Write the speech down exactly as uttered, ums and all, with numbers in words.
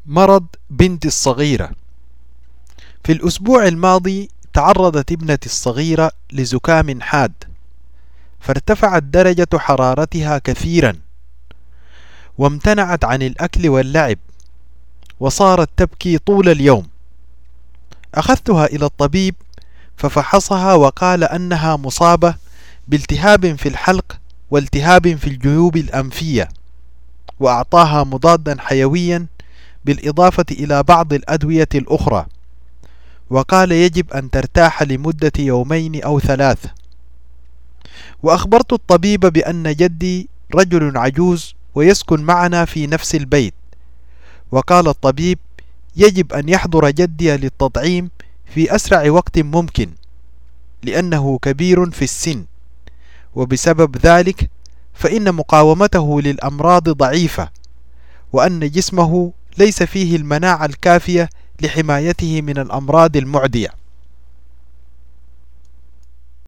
مرض بنتي الصغيرة. في الأسبوع الماضي تعرضت ابنتي الصغيرة لزكام حاد، فارتفعت درجة حرارتها كثيرا، وامتنعت عن الأكل واللعب، وصارت تبكي طول اليوم. أخذتها إلى الطبيب ففحصها وقال أنها مصابة بالتهاب في الحلق والتهاب في الجيوب الأنفية، وأعطاها مضادا حيويا بالإضافة إلى بعض الأدوية الأخرى، وقال يجب أن ترتاح لمدة يومين أو ثلاث. وأخبرت الطبيب بأن جدي رجل عجوز ويسكن معنا في نفس البيت، وقال الطبيب يجب أن يحضر جدي للتطعيم في أسرع وقت ممكن، لأنه كبير في السن، وبسبب ذلك فإن مقاومته للأمراض ضعيفة، وأن جسمه ليس فيه المناعة الكافية لحمايته من الأمراض المعدية.